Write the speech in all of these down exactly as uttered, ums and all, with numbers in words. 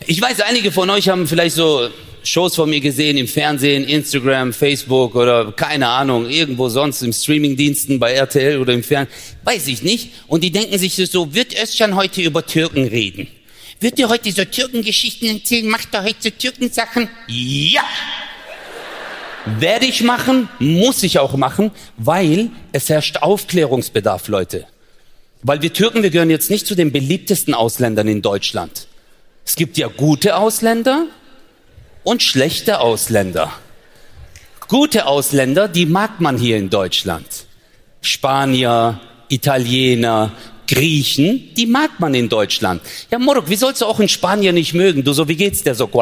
Ich weiß, einige von euch haben vielleicht so Shows von mir gesehen im Fernsehen, Instagram, Facebook oder keine Ahnung, irgendwo sonst im Streamingdiensten bei R T L oder im Fernsehen, weiß ich nicht. Und die denken sich so, wird Özcan heute über Türken reden? Wird er heute so Türkengeschichten erzählen? Macht er heute so Türkensachen? Ja! Werde ich machen, muss ich auch machen, weil es herrscht Aufklärungsbedarf, Leute. Weil wir Türken, wir gehören jetzt nicht zu den beliebtesten Ausländern in Deutschland. Es gibt ja gute Ausländer und schlechte Ausländer. Gute Ausländer, die mag man hier in Deutschland. Spanier, Italiener, Griechen, die mag man in Deutschland. Ja, Morok, wie sollst du auch in Spanien nicht mögen? Du so, wie geht's der so?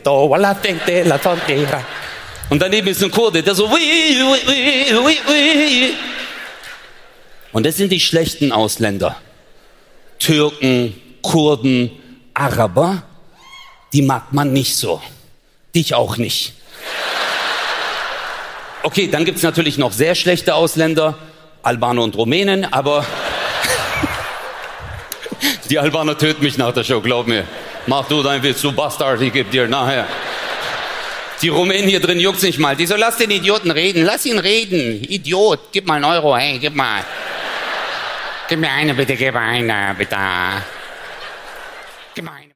Und daneben ist ein Kurde, der so. Und das sind die schlechten Ausländer. Türken, Kurden, Araber, die mag man nicht so. Dich auch nicht. Okay, dann gibt's natürlich noch sehr schlechte Ausländer, Albaner und Rumänen, aber die Albaner töten mich nach der Show, glaub mir. Mach du dein Witz, du Bastard, ich geb dir nachher. Die Rumänen hier drin juckt's nicht mal. Die so, lass den Idioten reden, lass ihn reden. Idiot, gib mal einen Euro, hey, gib mal. Gib mir eine bitte, gib mir eine, bitte. Gib mir eine.